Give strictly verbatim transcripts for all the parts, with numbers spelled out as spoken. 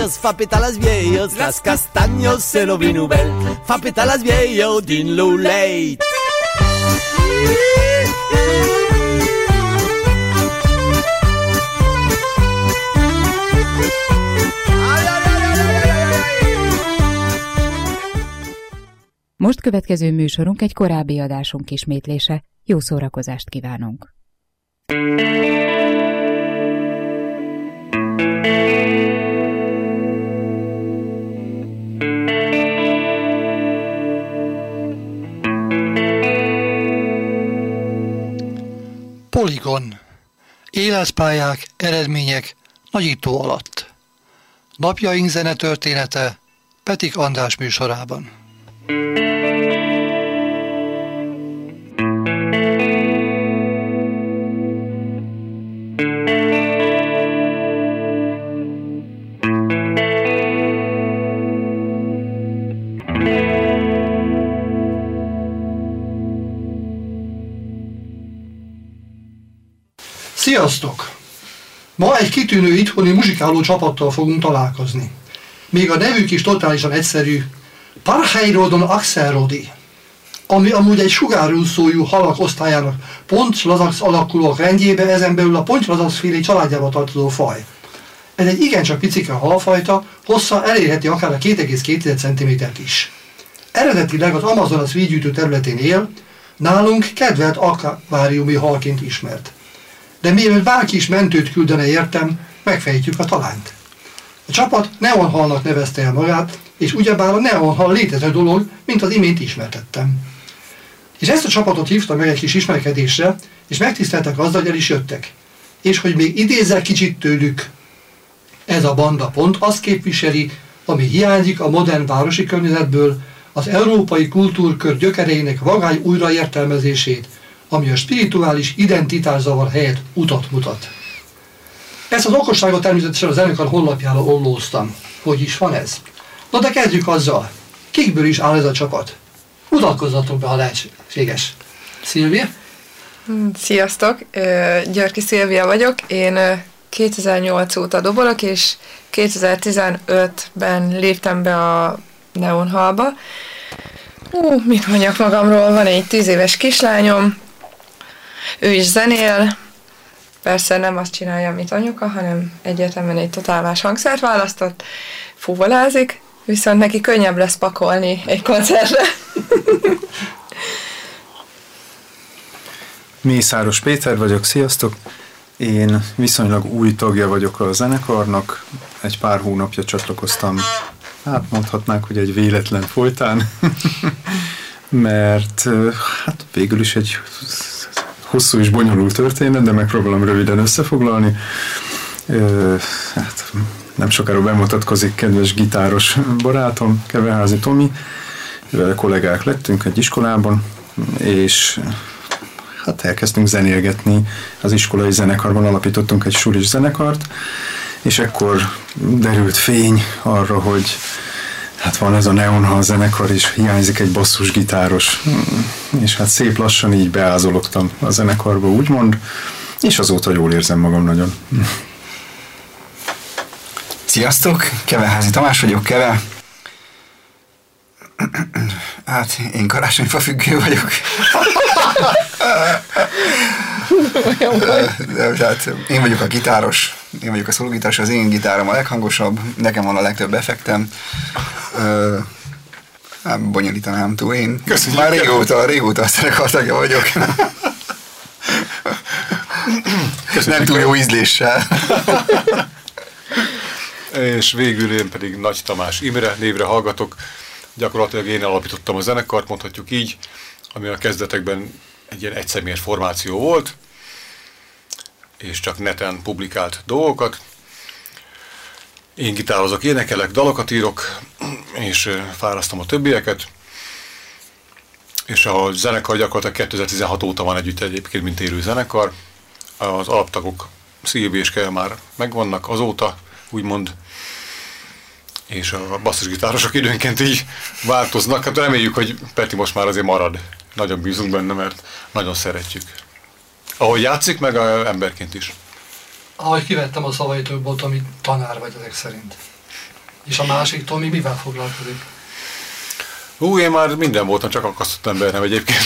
castaños, fa péter las vieillos, las castaños et le vin nouvelle, fa péter las vieillos din lo late. Most következő műsorunk egy korábbi adásunk ismétlése. Jó szórakozást kívánunk! Poligon. Életpályák, eredmények nagyító alatt. Napjaink zenetörténete Petik András műsorában. Sziasztok! Ma egy kitűnő itthoni muzsikáló csapattal fogunk találkozni. Még a nevük is totálisan egyszerű, Parheirodon Axelrodi, ami amúgy egy sugárúszójú halak osztályának Pontylazax alakulók rendjébe, ezen belül a Pontylazax-féle családjába tartozó faj. Ez egy igencsak picike halfajta, hossza elérheti akár a két egész két centimétert is. Eredetileg az Amazonas vízgyűjtő területén él, nálunk kedvelt akváriumi halként ismert. De mielőtt bárki is mentőt küldene értem, megfejtjük a talányt. A csapat neonhalnak nevezte el magát, és ugyebár a neonhal létező dolog, mint az imént ismertettem. És ezt a csapatot hívta meg egy kis ismerkedésre, és megtiszteltek azzal, hogy el is jöttek. És hogy még idézzel kicsit tőlük, ez a banda pont azt képviseli, ami hiányzik a modern városi környezetből, az európai kultúrkör gyökereinek vagány újraértelmezését, ami a spirituális identitászavar helyett utat mutat. Ezt az okosságot természetesen a zenekar honlapjára ollóztam. Hogy is van ez? Na de kezdjük azzal. Kikből is áll ez a csapat? Mutatkozzatok be, ha lehetséges. Szilvia? Sziasztok! Györki Szilvia vagyok. Én kétezer-nyolc óta dobolok, és kétezer-tizenötben léptem be a Neonhalba. Ú, mit mondjak magamról? Van egy tíz éves kislányom, ő is zenél, persze nem azt csinálja, amit anyuka, hanem egyértelműen egy totál más hangszert választott, fuvolázik, viszont neki könnyebb lesz pakolni egy koncertre. Mészáros Péter vagyok, sziasztok! Én viszonylag új tagja vagyok a zenekarnak, egy pár hónapja csatlakoztam, hát mondhatnánk, hogy egy véletlen folytán, mert hát végül is egy hosszú és bonyolult történet, de megpróbálom röviden összefoglalni. Hát nem sokára bemutatkozik kedves gitáros barátom, Keveházi Tomi, vele kollégák lettünk egy iskolában, és hát elkezdtünk zenélgetni, az iskolai zenekarban alapítottunk egy sulis zenekart, és ekkor derült fény arra, hogy hát van ez a Neonhal zenekar, és hiányzik egy basszusgitáros, és hát szép lassan így beázologtam a zenekarba, úgymond, és azóta jól érzem magam nagyon. Sziasztok, Keveházi Tamás vagyok, Keve. Hát, én karácsonyfa függő vagyok. De, hát, én vagyok a gitáros, én vagyok a szólógitáros, az én gitárom a leghangosabb, nekem van a legtöbb effektem. Nem bonyolítanám túl, én Köszönjük már régóta, régóta a zenekar tagja vagyok. Köszönjük. Nem túl jó ízléssel. És végül én pedig Nagy Tamás Imre névre hallgatok. Gyakorlatilag én alapítottam a zenekart, mondhatjuk így, ami a kezdetekben egy ilyen egyszemélyes formáció volt, és csak neten publikált dolgokat. Én gitározok, énekelek, dalokat írok, és fárasztom a többieket. És a zenekar gyakorlatilag kétezer-tizenhat óta van együtt egyébként, mint élő zenekar. Az alaptagok Szilvi és Keve már megvannak azóta, úgymond, és a basszusgitárosok időnként így változnak. Hát reméljük, hogy Peti most már azért marad. Nagyon bízunk benne, mert nagyon szeretjük. Ahogy játszik, meg emberként is. Ahogy kivettem a szavaitokból, amit tanár vagy ezek szerint. És a másik Tomi mivel foglalkozik? Hú, én már minden voltam, csak akasztott ember nem egyébként.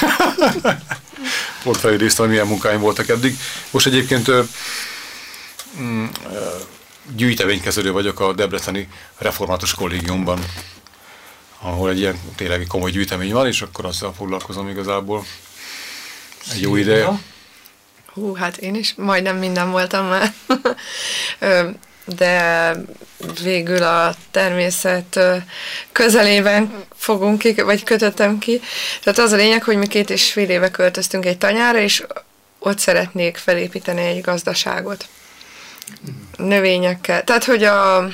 Pont felidéztem, hogy milyen munkáim voltak eddig. Most egyébként ö, mm, gyűjteménykezelő vagyok a Debreceni Református Kollégiumban, ahol egy ilyen tényleg komoly gyűjtemény van, és akkor azzal foglalkozom igazából egy jó ideje. Hú, hát én is majdnem minden voltam már. De végül a természet közelében fogunk ki, vagy kötöttem ki. Tehát az a lényeg, hogy mi két és fél éve költöztünk egy tanyára, és ott szeretnék felépíteni egy gazdaságot. Növényekkel. Tehát, hogy a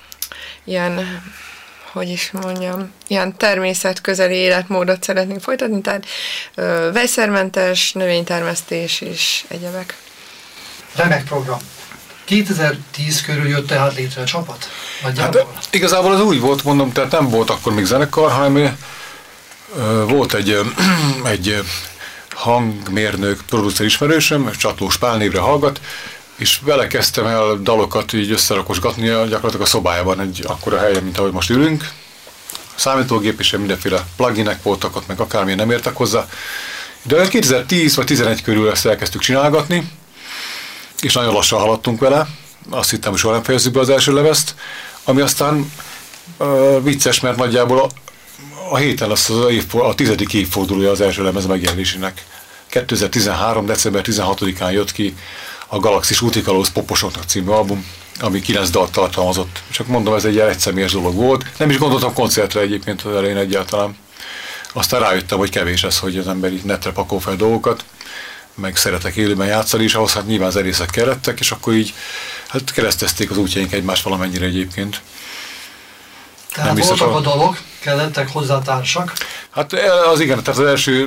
ilyen, hogy is mondjam, ilyen természetközeli életmódot szeretnénk folytatni, tehát ö, vegyszermentes növénytermesztés és egyebek. Remek program. kétezer-tíz körül jött tehát létre a csapat? Nagyjából? Hát igazából az úgy volt, mondom, tehát nem volt akkor még zenekar, hanem ö, volt egy, ö, egy ö, hangmérnök, producer ismerősöm, Csatlós Pál névre hallgat, és vele kezdtem el dalokat így összerakosgatni gyakorlatilag a szobájában, egy akkora helyen, mint ahogy most ülünk. A számítógép és mindenféle pluginek voltak ott, meg akármilyen nem értek hozzá. De kétezer-tíz vagy tizenegy körül ezt elkezdtük csinálgatni, és nagyon lassan haladtunk vele. Azt hittem, hogy soha nem fejezzük be az első lemezt, ami aztán uh, vicces, mert nagyjából a, a héten lesz az év, a tizedik évfordulója az első lemez megjelenésének. kétezer-tizenhárom. december tizenhatodikán jött ki a Galaxis Útikalóz Poposoknak című album, ami kilenc dalt tartalmazott. Csak mondom, ez egy ilyen egyszemélyes dolog volt. Nem is gondoltam koncertre egyébként az elején egyáltalán. Aztán rájöttem, hogy kevés ez, hogy az ember így netre pakol fel dolgokat, meg szeretek élőben játszani, és ahhoz hát nyilván zenészek kellettek, és akkor így hát keresztezték az útjaink egymást valamennyire egyébként. Tehát nem voltak a dalok, kellettek hozzá társak? Hát az igen, tehát az első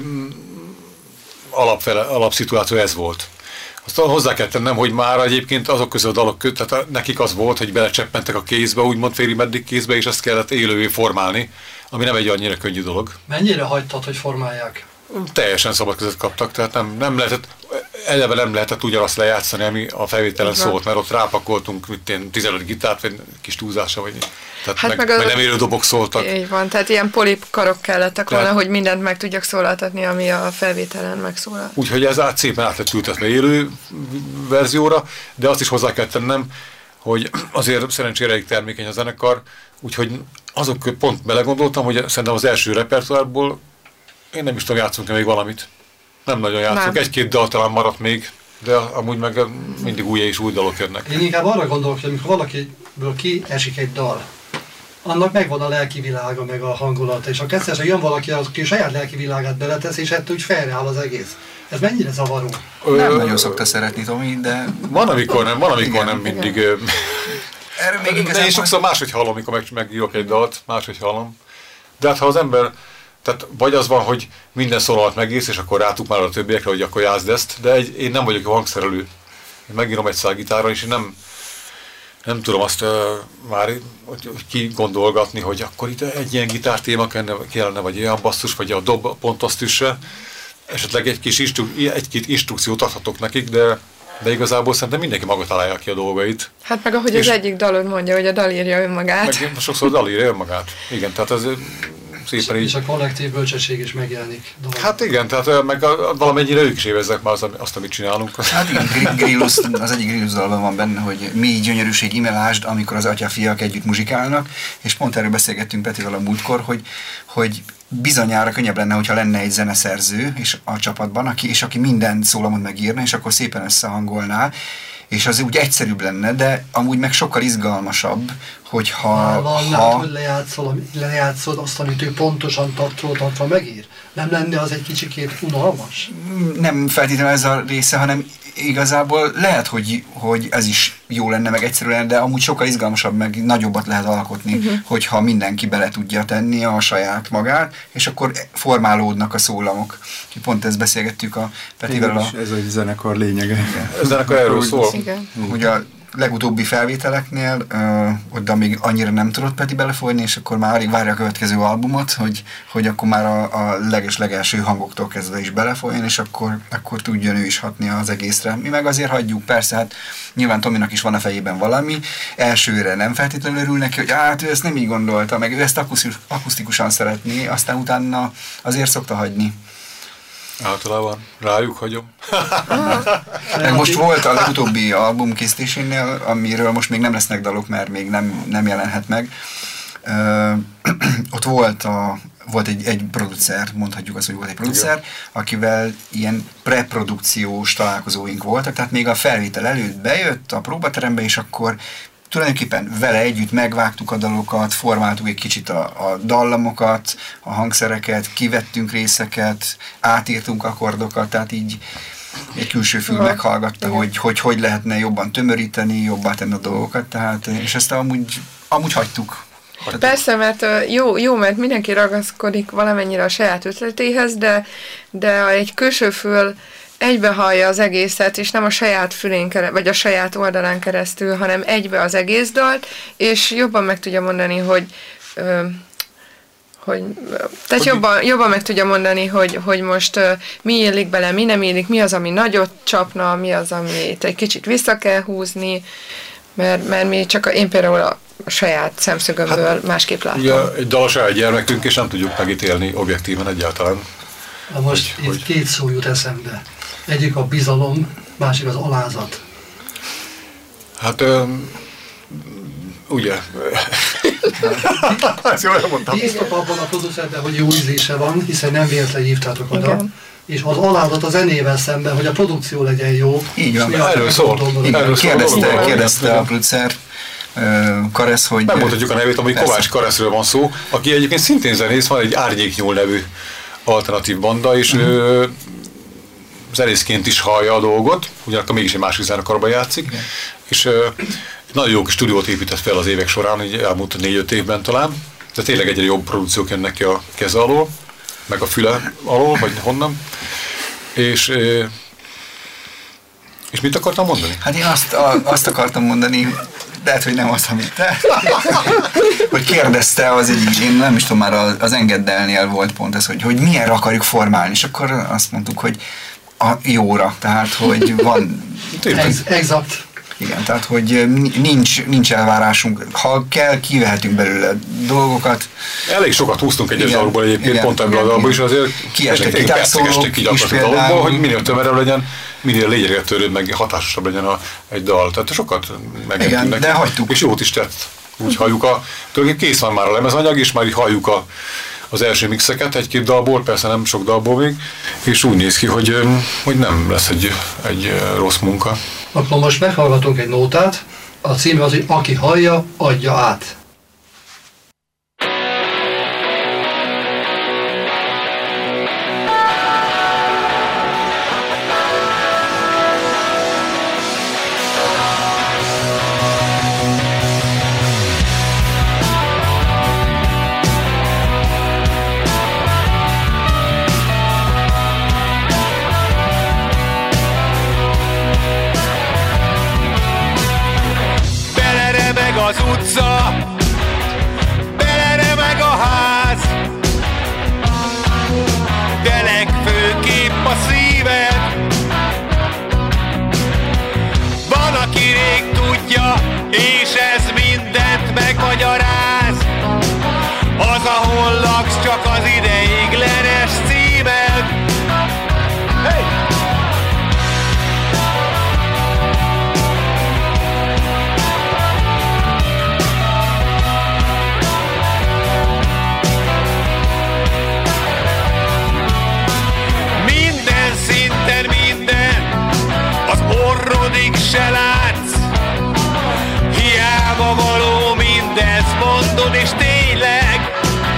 alapfele, alapszituáció ez volt. Aztán hozzá kell tennem, hogy már egyébként azok közül a dalok között, tehát nekik az volt, hogy belecseppentek a kézbe, úgymond félig meddig kézbe, és ezt kellett élővé formálni, ami nem egy annyira könnyű dolog. Mennyire hagytad, hogy formálják? Teljesen szabad között kaptak, tehát nem, nem lehetett, eleve nem lehetett ugyanazt lejátszani, ami a felvételen szólt, mert ott rápakoltunk mint én, tizenöt gitárt, vagy kis túlzása, vagy tehát hát meg, meg, meg nem élő dobok szóltak. Így van, tehát ilyen polipkarok kellettek volna, tehát, hogy mindent meg tudjak szólaltatni, ami a felvételen megszólal. Úgyhogy ez át szépen át lett ültetve élő verzióra, de azt is hozzá kell tennem, hogy azért szerencsére elég termékeny a zenekar, úgyhogy azok pont belegondoltam, hogy szerintem az első repertoárból én nem is tudom, játszunk még valamit. Nem nagyon játszunk. Egy-két dal talán maradt még, de amúgy meg mindig új és új dalok jönnek. Én inkább arra gondolok, hogy amikor valakiből kiesik egy dal, annak megvan a lelki világa, meg a hangulata, és ha kezdesz, jön valaki, aki saját lelki világát beletesz, és ettől úgy felreáll az egész. Ez mennyire zavaró? Ö, nem nagyon szokta szeretni Tomi, de... Van, amikor nem, van, amikor igen, nem mindig... Igen. Erről még de én sokszor máshogy hallom, amikor meg, megírok egy dalt, máshogy hallom. De hát ha az ember... Tehát vagy az van, hogy minden szólalat megírsz, és akkor rátuk már a többiekre, hogy akkor játszd ezt, de egy, én nem vagyok a hangszerelő. Én megírom egy szál gitárral, és én nem, nem tudom azt uh, már kigondolgatni, hogy akkor itt egy ilyen gitártéma kellene, vagy olyan basszus, vagy a dob pont azt üsse. Esetleg egy kis instru- egy-két instrukciót adhatok nekik, de, de igazából szerintem mindenki maga találja ki a dolgait. Hát meg ahogy és az egyik dalod mondja, hogy a dal írja önmagát. Meg sokszor a dal írja önmagát. Igen, tehát ez... És, és a kollektív bölcsesség is megjelenik. Dolog. Hát igen, tehát meg a, valamennyire ők is évezzek már azt, amit csinálunk. Hát igen, Grillus, az egyik Grillus dalban van benne, hogy mi gyönyörűség imelásd, amikor az atya-fiak együtt muzsikálnak, és pont erről beszélgettünk Petivel a múltkor, hogy, hogy bizonyára könnyebb lenne, hogyha lenne egy zeneszerző és a csapatban, aki, és aki minden szólamot megírna, és akkor szépen összehangolná, és az úgy egyszerűbb lenne, de amúgy meg sokkal izgalmasabb, hogyha... Van, ha... hogy lejátszol, lejátszod azt, amit ő pontosan tartva megír? Nem lenne az egy kicsikét unalmas? Nem feltétlenül ez a része, hanem igazából lehet, hogy, hogy ez is jó lenne, meg egyszerű lenne, de amúgy sokkal izgalmasabb, meg nagyobbat lehet alkotni, uh-huh. hogyha mindenki bele tudja tenni a saját magát, és akkor formálódnak a szólamok. Pont ezt beszélgettük a Petivel. A... Ez a zenekar lényege. A zenekar erről szól. Hogy a legutóbbi felvételeknél ö, oda még annyira nem tudott Peti belefolyni, és akkor már alig várja a következő albumot, hogy, hogy akkor már a, a leges-legelső hangoktól kezdve is belefolyjon, és akkor, akkor tudjon ő is hatni az egészre. Mi meg azért hagyjuk, persze, hát nyilván Tominak is van a fejében valami, elsőre nem feltétlenül örül neki, hogy hát ő ezt nem így gondolta, meg ő ezt akusztikusan szeretné, aztán utána azért szokta hagyni. Általában rájuk hagyom. Most volt a legutóbbi album készítésénél, amiről most még nem lesznek dalok, mert még nem, nem jelenhet meg. Ö, ott volt, a, volt egy, egy producer, mondhatjuk azt, hogy volt egy producer, akivel ilyen preprodukciós találkozóink voltak, tehát még a felvétel előtt bejött a próbaterembe, és akkor tulajdonképpen vele együtt megvágtuk a dalokat, formáltuk egy kicsit a, a dallamokat, a hangszereket, kivettünk részeket, átírtunk akkordokat, tehát így egy külső fül meghallgatta, hogy, hogy hogy lehetne jobban tömöríteni, jobbá tenni a dolgokat, tehát, és ezt amúgy, amúgy hagytuk. hagytuk. Persze, mert jó, jó, mert mindenki ragaszkodik valamennyire a saját ötletéhez, de, de egy külső fül egybe hallja az egészet, és nem a saját fülén keresztül, vagy a saját oldalán keresztül, hanem egybe az egész dalt, és jobban meg tudja mondani, hogy, ö, hogy tehát hogy jobban, jobban meg tudja mondani, hogy, hogy most ö, mi illik bele, mi nem illik, mi az, ami nagyot csapna, mi az, amit egy kicsit vissza kell húzni, mert, mert mi csak, a, én például a saját szemszögömből hát, másképp látom. Ugye egy dal a saját gyermekünk, és nem tudjuk megítélni objektíven egyáltalán. Na most hogy, itt hogy... két szó jut eszembe. Egyik a bizalom, másik az alázat. Hát, um, ugye... Ezt jól elmondtam. Bíztok abban a producerben, hogy jó ízlése van, hiszen nem véletlen hívtátok oda. Igen. És az alázat a zenével szemben, hogy a produkció legyen jó. Így van, erről szól. Igen, kérdezte, kérdezte a producer Karesz, hogy... Megmondhatjuk a nevét, ami Kovács Kareszről van szó, aki egyébként szintén zenész, van egy Árnyéknyúl nevű alternatív banda, és uh-huh. ő zenészként is hallja a dolgot, ugyanakkor mégis egy másik zenekarban játszik, okay. és uh, nagyon jó kis stúdiót épített fel az évek során, így elmúlt négy-öt évben talán, de tényleg egyre jobb produkciók jönnek ki a keze alól, meg a füle alól, vagy honnan, és uh, és mit akartam mondani? Hát én azt, a, azt akartam mondani, lehet, hogy nem azt, amit te, hogy kérdezte az egyik, én nem is tudom, már az Engeddelnél volt pont ez, hogy, hogy milyenre akarjuk formálni, és akkor azt mondtuk, hogy a jóra, tehát, hogy van... Ex- exakt. Igen, tehát, hogy nincs, nincs elvárásunk. Ha kell, kivehetünk belőle dolgokat. Elég sokat húztunk egyes dalokból egyébként, igen, pont ebből a dalból is azért kiestek gitárszólók is például, hogy minél tömegebb legyen, minél lényeget törőbb, meg hatásosabb legyen a, egy dal. Tehát sokat megengedtünk neki. De hagytuk. És jót is tett. Úgy halljuk a... Tulajdonképpen kész van már a lemezanyag, és már így halljuk a, az első mixeket egy-két dalból, persze nem sok dalból még, és úgy néz ki, hogy, hogy nem lesz egy, egy rossz munka. Akkor most meghallgatunk egy nótát, a címe az, hogy aki hallja, adja át. Az utca, beleremeg a ház, de legfőképp a szíved. Van, aki rég tudja, és ez mindent megmagyaráz. Az, ahol laksz, csak az ideiglenes címed. Hey! Se látsz, hiába való mindezt mondod, és tényleg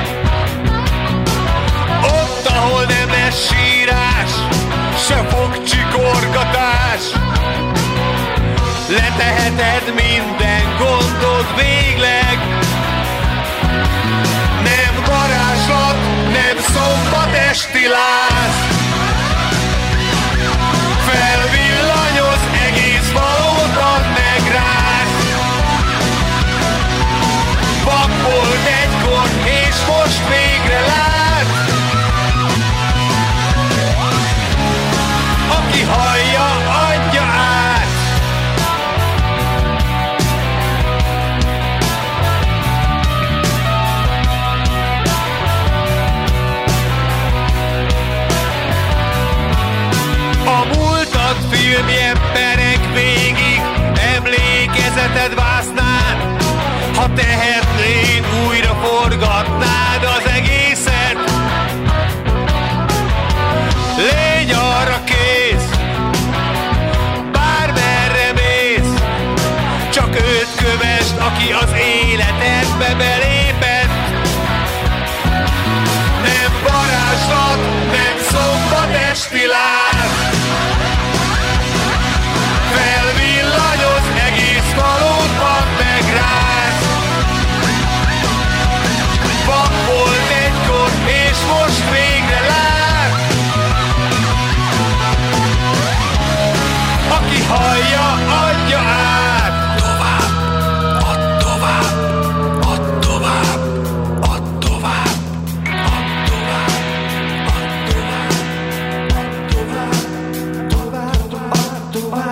ott, ahol nem lesz sírás, se fogcsikorgatás, leteheted minden gondod végleg. Nem varázslat, nem szombat esti láz, felvillanyoz, egész valót ad meg rá. tehetnéd, újra forgatnád az egészet. Légy arra kész, bármerre mész, csak őt kövesd, aki az életedbe belépett. Nem varázslat, nem szombat esti láz, felvillanyoz, egész valódban megráz. Vak volt egykor, és most végre lát. Aki hallja, adja át. Tovább, add tovább, add tovább, add tovább, add tovább, add tovább, tovább, tovább, tovább.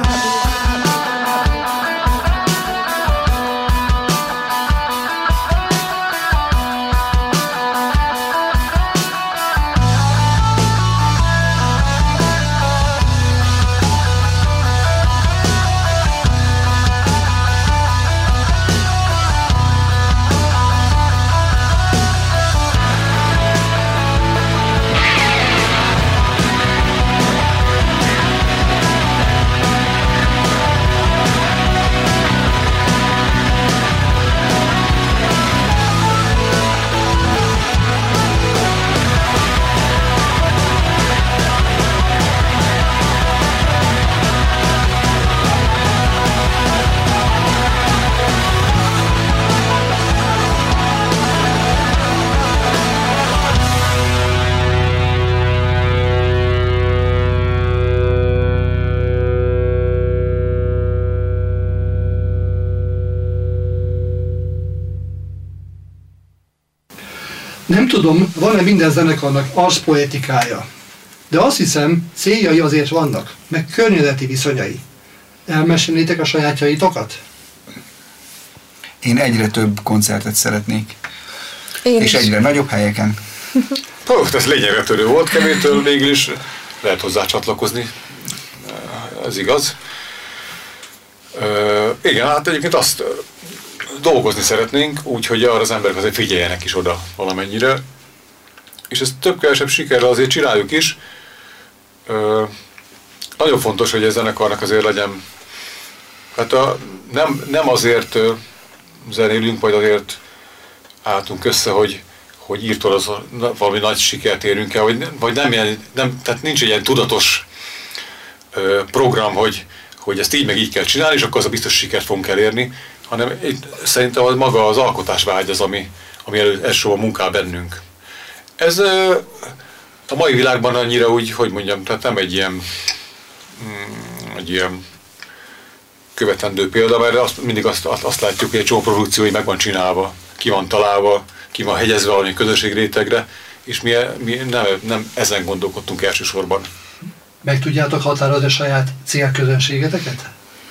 Nem tudom, van-e minden zenekarnak arszpoetikája, de azt hiszem, céljai azért vannak, meg környezeti viszonyai. Elmesélnétek a sajátjaitokat? Én egyre több koncertet szeretnék. Én és is. egyre nagyobb helyeken. Ó, ez lényegre törő volt, Kemétől végül is lehet hozzá csatlakozni. Ez igaz. Ö, igen, hát egyébként azt dolgozni szeretnénk, úgyhogy arra az emberek azért figyeljenek is oda valamennyire. És ezt több-kevesebb sikerrel azért csináljuk is. Ö, nagyon fontos, hogy a zenekarnak azért legyen, hát a, nem, nem azért ö, zenélünk, vagy azért álltunk össze, hogy, hogy írtól az valami nagy sikert érünk el, vagy, vagy nem, ilyen, nem, tehát nincs egy ilyen tudatos ö, program, hogy, hogy ezt így meg így kell csinálni, és akkor az a biztos sikert fogunk elérni, hanem itt, szerintem az maga az alkotásvágy az, ami, ami elő, elsősorban munkál bennünk. Ez ö, a mai világban annyira úgy, hogy mondjam, tehát nem egy ilyen, mm, egy ilyen követendő példa, mert azt, mindig azt, azt látjuk, hogy egy csomó produkció meg van csinálva, ki van találva, ki van hegyezve valami közösségrétegre, és mi, mi nem, nem ezen gondolkodtunk elsősorban. Meg tudjátok határozni a saját célközönségeteket?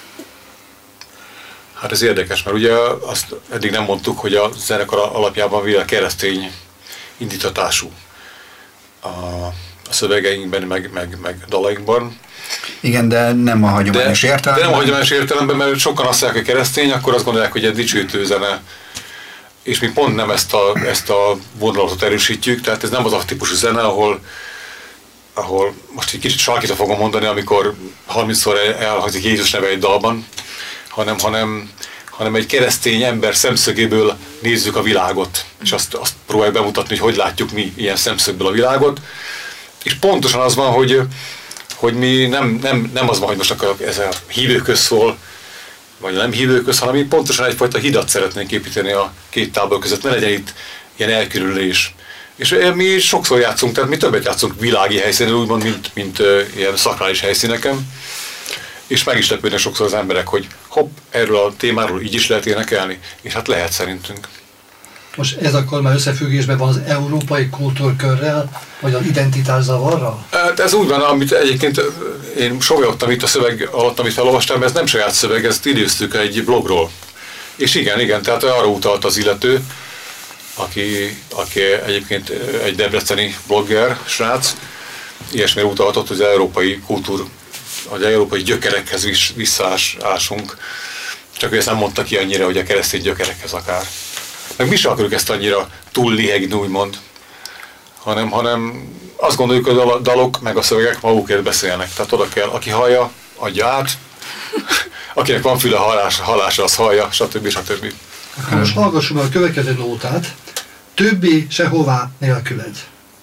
Hát ez érdekes, mert ugye azt eddig nem mondtuk, hogy a zenekar alapjában világ keresztény indítatású a, a szövegeinkben, meg, meg, meg dalainkban. Igen, de nem a hagyományos de, értelemben. De nem a hagyományos értelemben, mert sokan azt mondják, hogy keresztény, akkor azt gondolják, hogy egy dicsőítő zene. És mi pont nem ezt a, ezt a vonalatot erősítjük, tehát ez nem az a típusú zene, ahol, ahol most egy kicsit sarkítva fogom mondani, amikor harmincszor elhangzik Jézus neve egy dalban, hanem, hanem, hanem egy keresztény ember szemszögéből nézzük a világot, és azt, azt próbáljuk bemutatni, hogy hogy látjuk mi ilyen szemszögből a világot. És pontosan az van, hogy, hogy mi nem, nem, nem az van, hogy most akkor ez a hívőköz szól, vagy nem hívőköz, hanem mi pontosan egyfajta hidat szeretnénk építeni a két tábor között, ne legyen itt ilyen elkerülés. És mi sokszor játszunk, tehát mi többet játszunk világi helyszínen, úgymond, mint, mint uh, ilyen szakrális helyszíneken. És meg is lepődnek sokszor az emberek, hogy hopp, erről a témáról így is lehet énekelni, és hát lehet szerintünk. Most ez akkor már összefüggésben van az európai kultúrkörrel, vagy az identitászavarral? Hát ez úgy van, amit egyébként én sovajogtam itt a szöveg alatt, amit felolvastam, ez nem saját szöveg, ezt idéztük egy blogról. És igen, igen, tehát arra utalt az illető, aki, aki egyébként egy debreceni blogger, srác, ilyesmire utaltott, hogy az európai kultúr, az európai gyökerekhez visszaásunk, csak ő ezt nem mondta ki annyira, hogy a keresztény gyökerekhez akár. meg mi sem akarjuk ezt annyira túl lihegni, úgymond, hanem, hanem azt gondoljuk, hogy a dalok meg a szövegek magukért beszélnek. Tehát oda kell, aki hallja, adja át, akinek van füle hallása, hallása az hallja, stb. stb. Akkor most hallgassuk a következő nótát, többé sehová nélküled.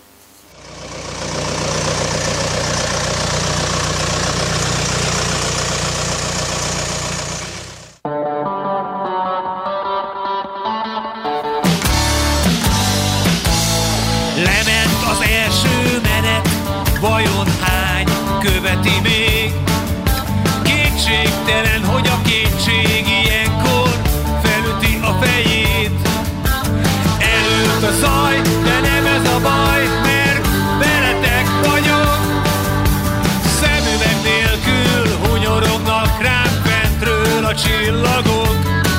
Lement az első menet, vajon hány követi még? Kétségtelen, hogy a kétség ilyenkor felüti a fejét. Előtt a zaj, de nem ez a baj, mert veletek vagyok. Szemüveg nélkül hunyorognak rám fentről a csillagok.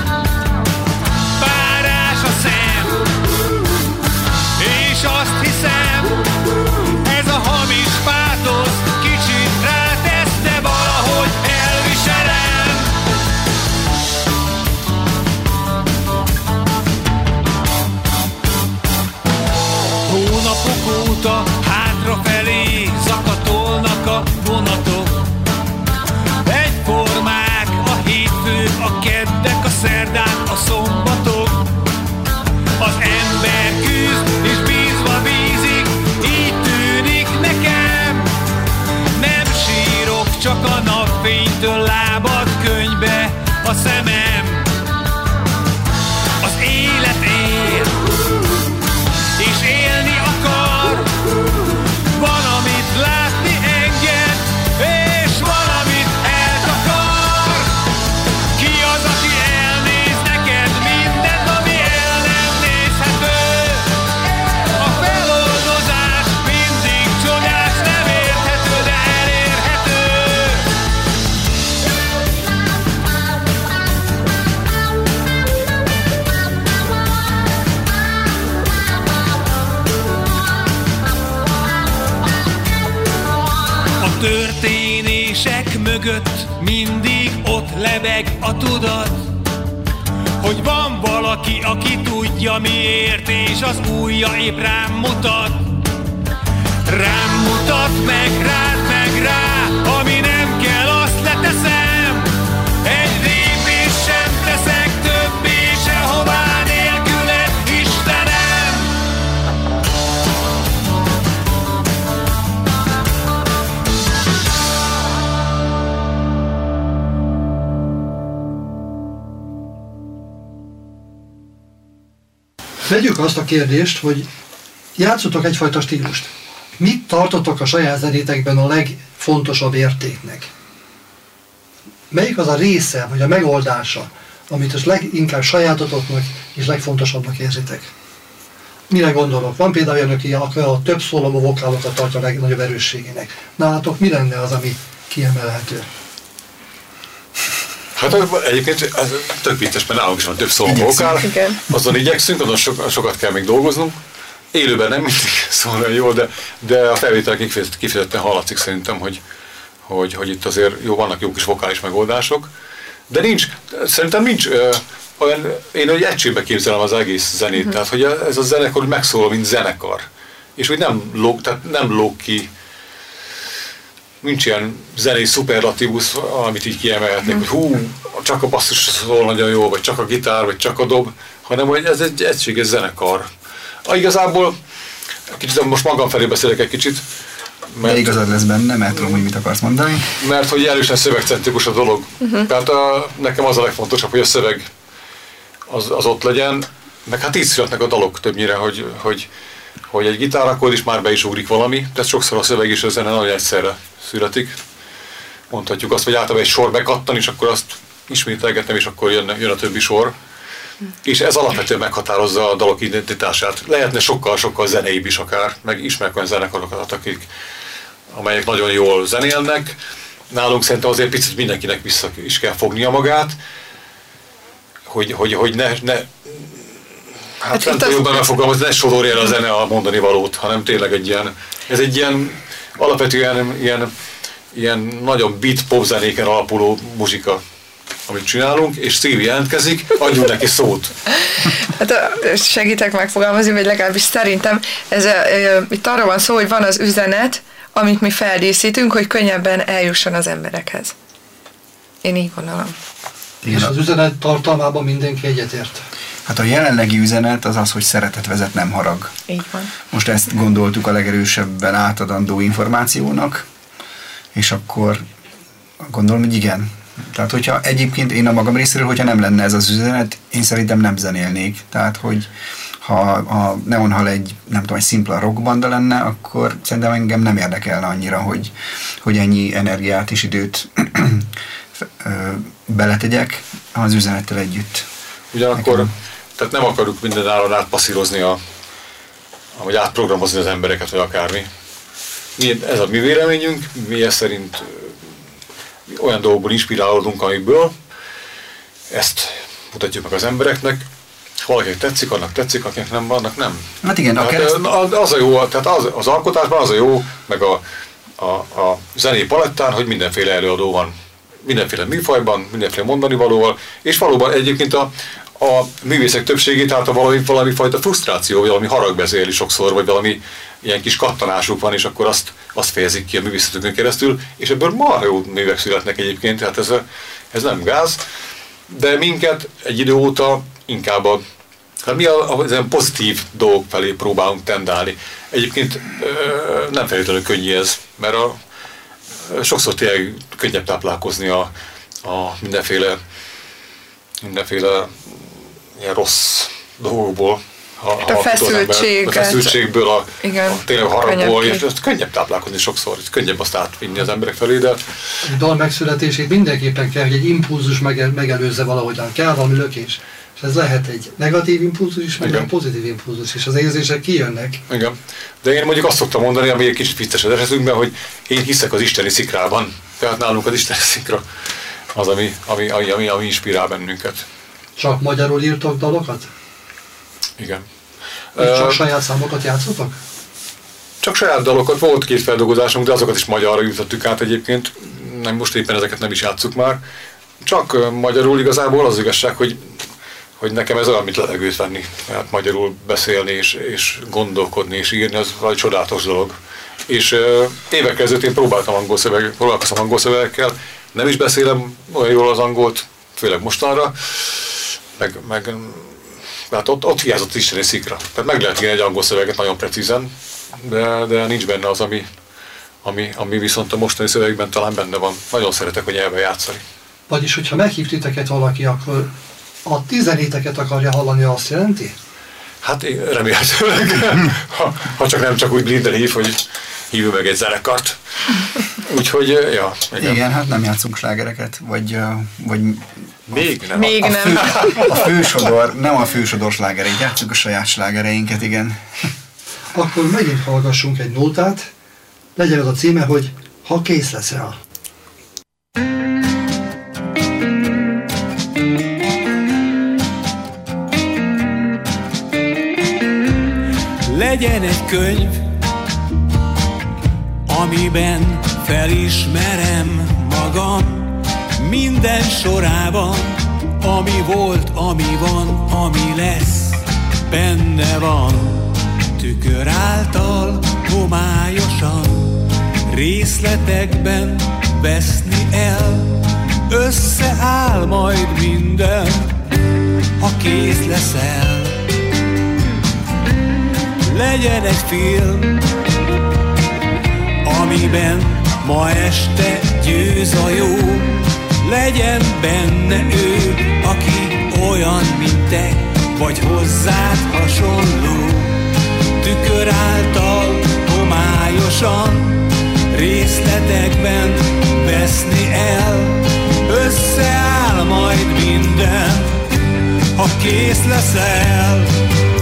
Párás a szem, és azt hiszem, ez a hamis pátosz kicsit rátesz, de valahogy elviselem. Hónapok óta hátrafelé zakatolnak a vonatok. Egyformák a hétfők, a keddek, a szerdák, a szombatok. Az ember küzd és bízva bízik, így tűnik nekem. Nem sírok, csak a napfénytől lábad könyvbe a szemem. Az élet él, és élni akar. Van, amit látni enged, és valamit eltakar. Ki az, aki elnéz neked mindent, ami el nem nézhető? A feloldozás mindig csodás, nem érthető, de elérhető. A történések mögött mindig ott lebeg a tudat, hogy van valaki, aki tudja miért, és az ujja épp rám mutat. Rám mutat, meg rád, meg rá, ami nem kell, azt leteszem. Egy lépés sem teszek többé sehová nélküled, Istenem. Vegyük azt a kérdést, hogy játszotok egyfajta stílust. Mit tartotok a saját zenétekben a legfontosabb értéknek? Melyik az a része, vagy a megoldása, amit az leginkább sajátotoknak és legfontosabbnak érzitek? Mire gondolok? Van például olyan, aki a több szólamú vokálokat tartja a legnagyobb erősségének. Nálatok mi lenne az, ami kiemelhető? Hát egyébként ez tök vicces, mert nálunk is van több szóló vokál, azon igyekszünk, azon so, sokat kell még dolgoznunk. Élőben nem mindig szól olyan jól, de, de a felvétel kifejezetten hallatszik szerintem, hogy, hogy, hogy itt azért jó, vannak jó kis vokális megoldások. De nincs, szerintem nincs ö, olyan, én egy egységbe képzelem az egész zenét, uh-huh. tehát hogy ez a zenekar megszólal, mint zenekar. És hogy nem lóg, tehát nem lóg ki, nincs ilyen zenei szuperlatívusz, amit így kiemelhetnék, hogy hú, csak a basszus szól nagyon jó, vagy csak a gitár, vagy csak a dob, hanem hogy ez egy egységes zenekar. Ah, igazából, kicsit most magam felé beszélek egy kicsit. Mert, de igazad lesz benne, mert tudom, hogy mit akarsz mondani. Mert hogy erősen szövegcentrikus a dolog. Uh-huh. Tehát a, nekem az a legfontosabb, hogy a szöveg az, az ott legyen, meg hát így születnek a dalok többnyire, hogy, hogy, hogy egy gitárakord is már be is ugrik valami, tehát sokszor a szöveg és a zene nagyon egyszerre születik. Mondhatjuk azt, hogy általában egy sor bekattan, és akkor azt ismételgetem, és akkor jön, jön a többi sor. És ez alapvetően meghatározza a dalok identitását. Lehetne sokkal-sokkal zeneibb is akár, meg ismerek olyan zenekarokat, akik, amelyek nagyon jól zenélnek. Nálunk szerintem azért picit mindenkinek vissza is kell fognia magát, hogy, hogy, hogy ne, ne hát, hát nem tudom jobban megfogalmazni, ne sodorja el a zene a mondani valót, hanem tényleg egy ilyen, ez egy ilyen alapvetően ilyen, ilyen nagyon beat pop zenéken alapuló muzsika. amit csinálunk, és Szilvi jelentkezik, adjunk neki szót. Hát segítek megfogalmazni, vagy legalábbis szerintem ez, e, itt arról van szó, hogy van az üzenet, amit mi feldíszítünk, hogy könnyebben eljusson az emberekhez. Én így gondolom. És az üzenet tartalmában mindenki egyetért. Hát a jelenlegi üzenet az az, hogy szeretet vezet, nem harag. Így van. Most ezt gondoltuk a legerősebben átadandó információnak, és akkor gondolom, hogy igen. Tehát, hogyha egyébként én a magam részéről, hogyha nem lenne ez az üzenet, én szerintem nem zenélnék. Tehát, hogy ha a Neonhal egy, nem tudom, egy szimpla rockbanda lenne, akkor szerintem engem nem érdekelne annyira, hogy, hogy ennyi energiát és időt beletegyek az üzenettel együtt. Ugyanakkor, Nekem. tehát nem akarjuk minden állon átpasszírozni, a, vagy átprogramozni az embereket, vagy akármi. Mi, ez a mi véleményünk, mi ezt szerint olyan dolgokból inspirálódunk, amikből ezt mutatjuk meg az embereknek. Ha valakinek tetszik, annak tetszik, akinek nem, annak nem. Hát igen, tehát a kereszt... az a jó, tehát az, az alkotásban az a jó, meg a, a, a zenei palettán, hogy mindenféle előadó van. Mindenféle műfajban, mindenféle mondani valóval, és valóban egyébként a, a művészek többségét, tehát a valami, valami fajta frusztráció, vagy valami harag beszéli sokszor, vagy valami ilyen kis kattanásuk van, és akkor azt, azt fejezik ki a művészetükön keresztül, és ebből marha jó művek születnek egyébként, tehát ez, ez nem gáz, de minket egy idő óta inkább a, hát mi a, a, a pozitív dolgok felé próbálunk tendálni. Egyébként nem feltétlenül könnyű ez, mert a sokszor tényleg könnyebb táplálkozni a, a mindenféle, mindenféle ilyen rossz dolgokból. A, a, a feszültséget. A feszültségből, a, igen, a tényleg a haragból, és ezt könnyebb táplálkozni sokszor, könnyebb azt átvinni az emberek felé, de... Egy dal megszületését mindenképpen kell, hogy egy impulzus megel, megelőzze valahogyan. Kell valami lökés. És ez lehet egy negatív impulzus is, meg egy pozitív impulzus is. Az érzések kijönnek. Igen. De én mondjuk azt szoktam mondani, ami egy kicsit vicces az esetünkben, hogy én hiszek az isteni szikrában. Tehát nálunk az isteni szikra az, ami, ami, ami, ami, ami inspirál bennünket. Csak magyarul írtok dalokat? Igen. És csak uh, saját számokat játszotok? Csak saját dalokat, volt két feldolgozásunk, de azokat is magyarra jutottuk át egyébként. Nem, most éppen ezeket nem is játsszuk már. Csak uh, magyarul igazából az igazság, hogy hogy nekem ez olyan, mint levegőt venni. Hát magyarul beszélni és, és gondolkodni és írni, az valami csodálatos dolog. És uh, évekkel ezelőtt én próbáltam angol szöveg, próbálkoztam angol szövegekkel, nem is beszélem olyan jól az angolt, főleg mostanra, meg, meg hát ott, ott hiányzott isteni szikra. Tehát meg lehet írni egy angol szöveget nagyon precízen, de, de nincs benne az, ami, ami, ami viszont a mostani szövegben talán benne van. Nagyon szeretek a nyelven játszani. Vagyis, hogyha meghív titeket valaki, akkor a tizenéteket akarja hallani, azt jelenti? Hát én remélhetőleg, ha, ha csak nem csak úgy blinden hív, hogy hívjuk meg egy zenekart. Úgyhogy, ja. Igen. igen, hát nem játszunk slágereket, vagy... vagy Még nem. Még a, a nem. Fő, a fősodor, nem a fősodor slágereit, játszunk a saját slágereinket, igen. Akkor megint hallgassunk egy nótát, legyen az a címe, hogy Ha kész leszel. Legyen egy könyv, amiben felismerem magam, minden sorában, ami volt, ami van, ami lesz, benne van. Tükör által homályosan, részletekben veszni el, összeáll majd minden, ha kész leszel. Legyen egy film, amiben ma este győz a jó, legyen benne ő, aki olyan, mint te, vagy hozzád hasonló. Tükör által homályosan, részletekben veszni el, összeáll majd minden, ha kész leszel.